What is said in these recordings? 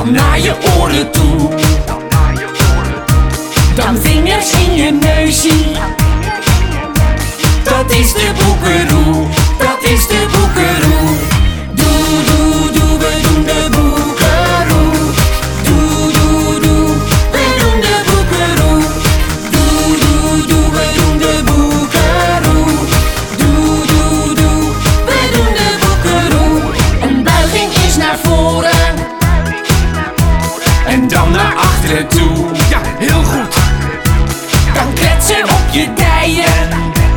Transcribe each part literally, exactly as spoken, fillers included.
dan naar je oren toe. Dan vingers in je neusie. Dat is de boekeroe, dat is de boekeroe. Doe, doe, doe, we doen de boekeroe. Doe, doe, doe, we doen de boekeroe. Doe, doe, doe, we doen de boekeroe. Doe, doe, doe, we doen de boekeroe. Een buiging is naar voren en dan naar achteren toe. Ja, heel goed. Dan kletsen op je dijen.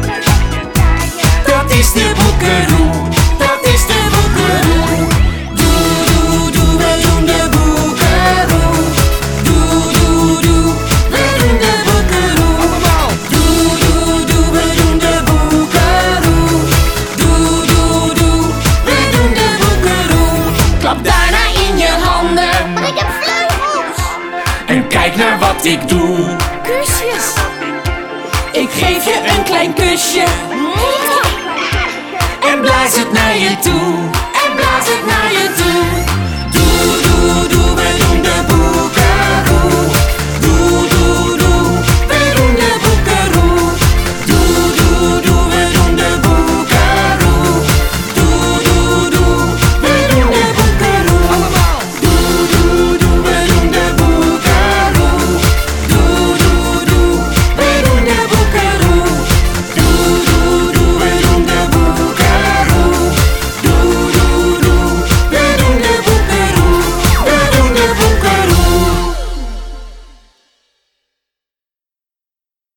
Dat is de boekeroe, dat is de boekeroe. Doe, doe, doe, we doen de boekeroe. Doe, doe, doe, we doen de boekeroe. Doe, doe, doe, we doen de boekeroe. Doe, doe, doe, we doen de boekeroe. Klap daarna in je handen, Maar ik heb vleugels. en kijk naar wat ik doe. Kusjes. Ik geef je een klein kusje en blaas het naar je toe. En blaas het naar